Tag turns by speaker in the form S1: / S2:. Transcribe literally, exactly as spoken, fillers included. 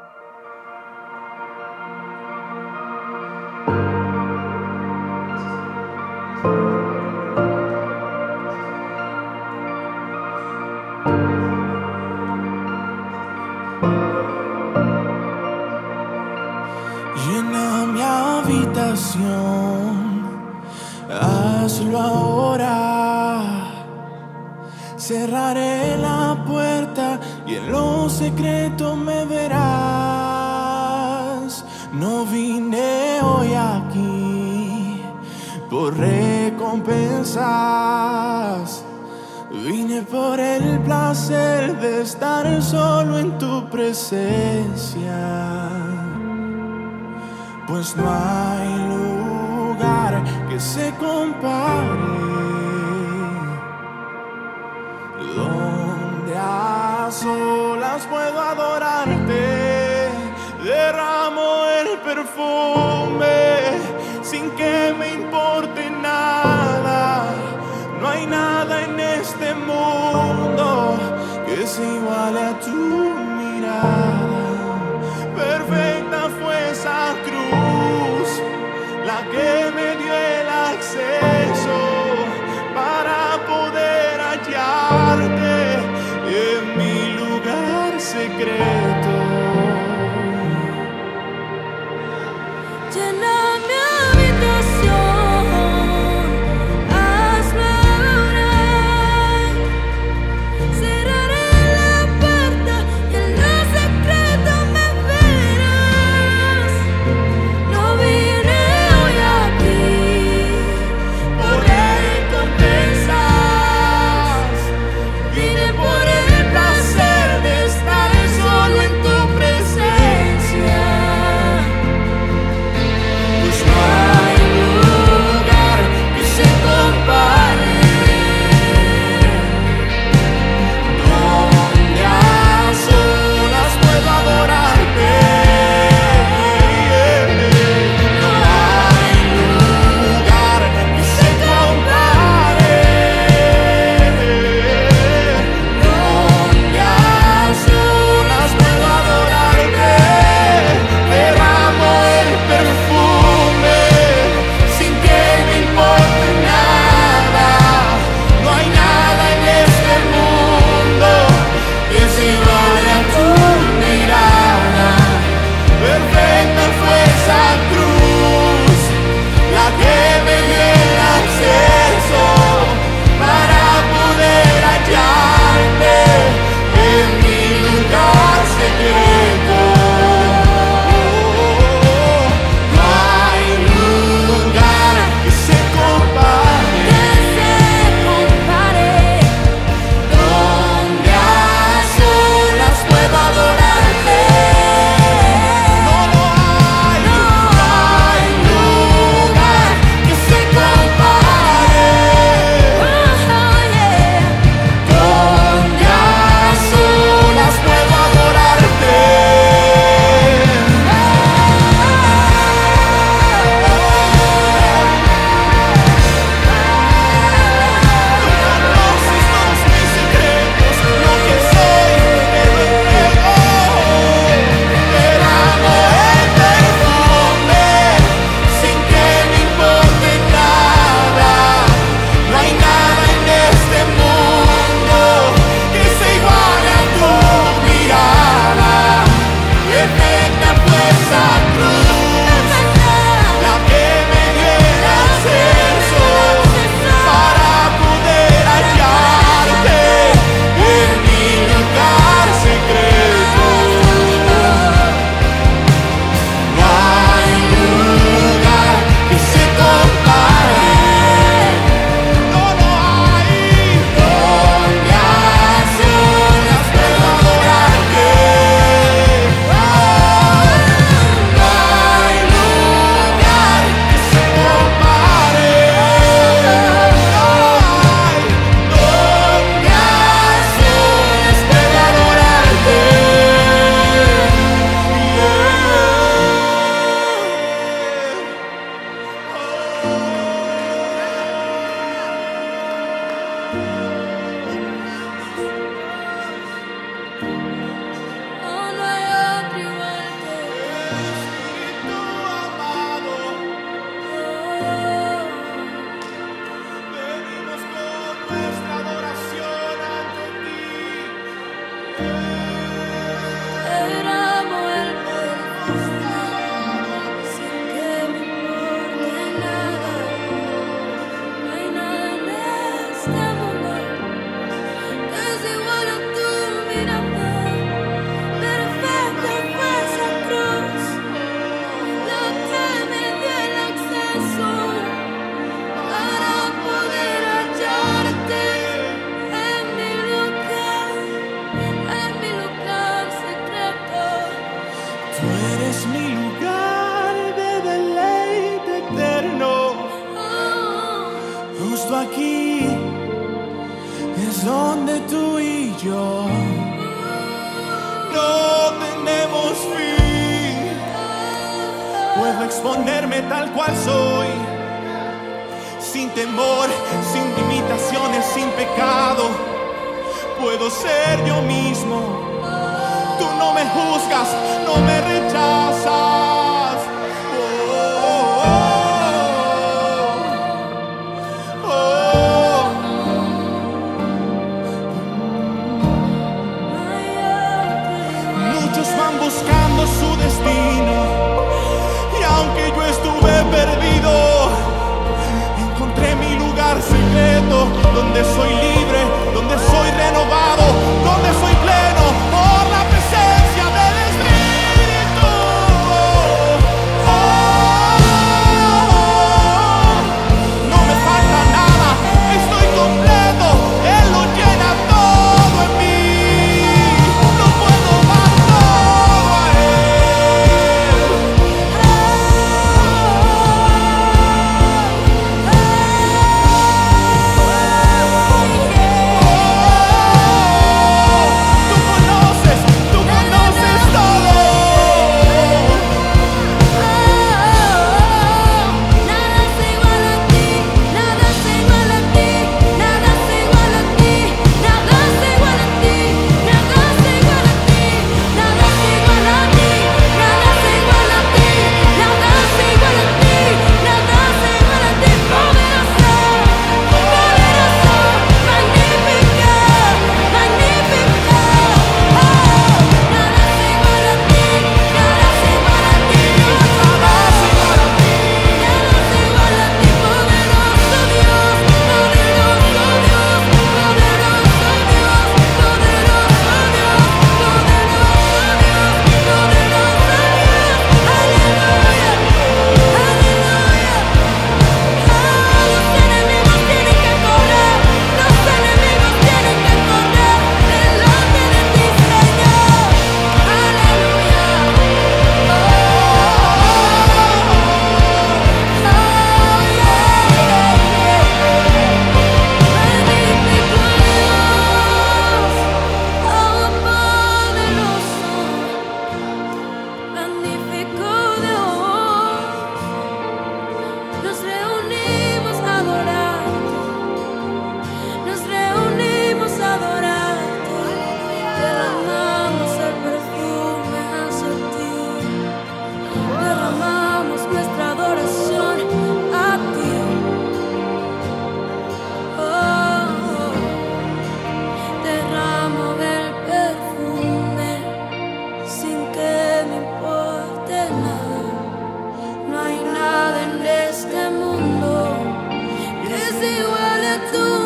S1: Llena mi habitación, hazlo ahora. Cerraré la puerta y en lo secreto me verás. No vine hoy aquí por recompensas, vine por el placer de estar solo en tu presencia. Pues no hay lugar que se compare, donde a solas puedo adorarte. Derramo el perfume sin que me importe nada. No hay nada en este mundo que se iguale a tu mirada. Perfecta fue esa cruz, la que me dio el acceso para poder hallarte en mi lugar secreto.
S2: Llena mi habitación, hazlo ahora. Cerraré la puerta y en lo secreto me verás. No vine hoy aquí por recompensas, vine por el placer de estar solo en tu
S1: es mi lugar de deleite eterno. Justo aquí es donde tú y yo no tenemos fin. Puedo exponerme tal cual soy, sin temor, sin limitaciones, sin pecado. Puedo ser yo mismo. Tú no me juzgas, no me rechazas. Oh, oh, oh, oh. Muchos van buscando su destino, y aunque yo estuve perdido, encontré mi lugar secreto, donde soy libre, donde soy renovado, donde soy pleno por la presencia del Espíritu. Oh, no me falta nada, estoy completo, Él lo llena todo en mí. Lo puedo dar todo a Él. Tú conoces, tú conoces todo.
S2: Nada es igual a ti, nada es igual a ti, nada es igual a ti, nada es igual a ti, nada es igual a ti, nada es igual a ti, nada es igual a ti, nada es igual a ti, nada es igual a ti, poderoso, poderoso, magnífico, magnífico. Nada es igual a ti, nada es igual a ti, nada es igual a ti, nada es igual a ti, poderoso Dios, poderoso Dios, poderoso Dios, poderoso Dios, poderoso Dios, poderoso Dios. Aleluya, aleluya. Los enemigos tienen que correr, los enemigos tienen que correr delante de ti, Señor. Aleluya. Magnífico Dios, oh poderoso, magnífico Dios. Nos reunimos a adorarte, nos reunimos a adorarte, derramamos el perfume hacia ti, derramamos nuestra adoración a ti. Oh, derramo el perfume sin que me importe nada. No hay nada en este mundo que es igual a tú.